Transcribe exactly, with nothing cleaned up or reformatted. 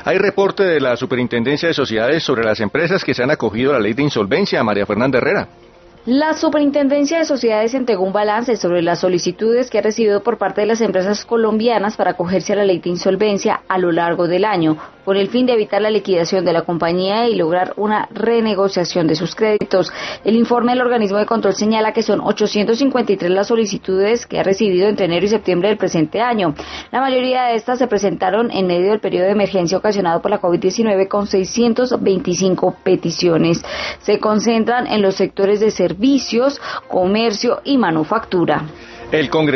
Hay reporte de la Superintendencia de Sociedades sobre las empresas que se han acogido a la ley de insolvencia. María Fernanda Herrera. La Superintendencia de Sociedades entregó un balance sobre las solicitudes que ha recibido por parte de las empresas colombianas para acogerse a la ley de insolvencia a lo largo del año, con el fin de evitar la liquidación de la compañía y lograr una renegociación de sus créditos. El informe del organismo de control señala que son ochocientas cincuenta y tres las solicitudes que ha recibido entre enero y septiembre del presente año. La mayoría de estas se presentaron en medio del periodo de emergencia ocasionado por la COVID diecinueve, con seiscientas veinticinco peticiones. Se concentran en los sectores de servicios, comercio y manufactura. El Congreso